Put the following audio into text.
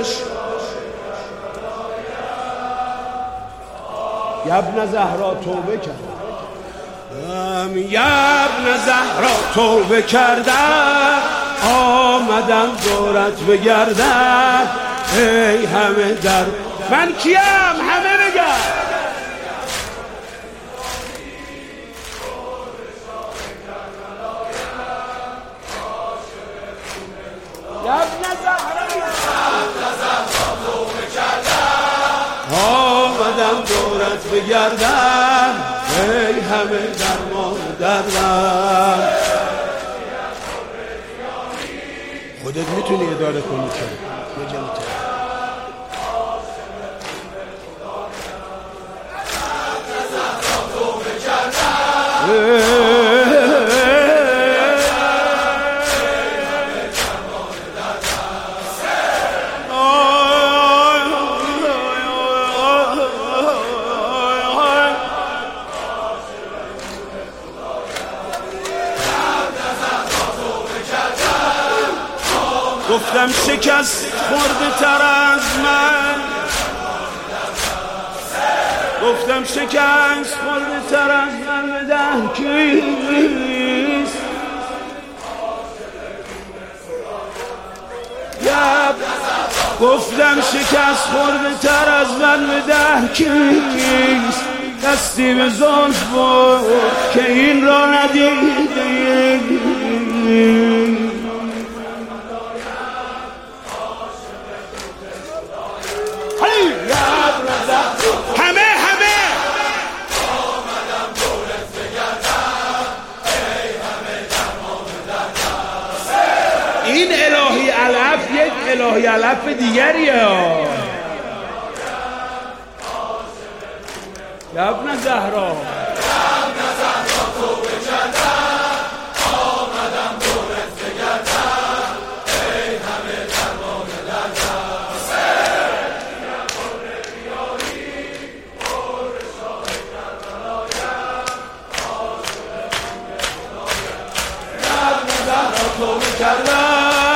دورش یبن زهرا توبه کردم، یبن زهرا توبه کردم، آمدم دورت بگردم. ای همه در من کیم؟ همه بگم یبن زهرا توبه کردم، آمدم دورت بگردم. ای همه درمان دردم. خودت میتونی اداره کنی که گفتم شکست خورده تر از من، گفتم شکست خورده تر از من بده کیست؟ گفتم شکست خورده تر از من بده کیست؟ دستی به زلف بود که این را ندیده. این الهی علف یک الهی علف دیگریه. یبن زهرا توبه کردم، آمدم دورت بگردم. ای همه درمان دردم. یبن زهرا توبه کردم،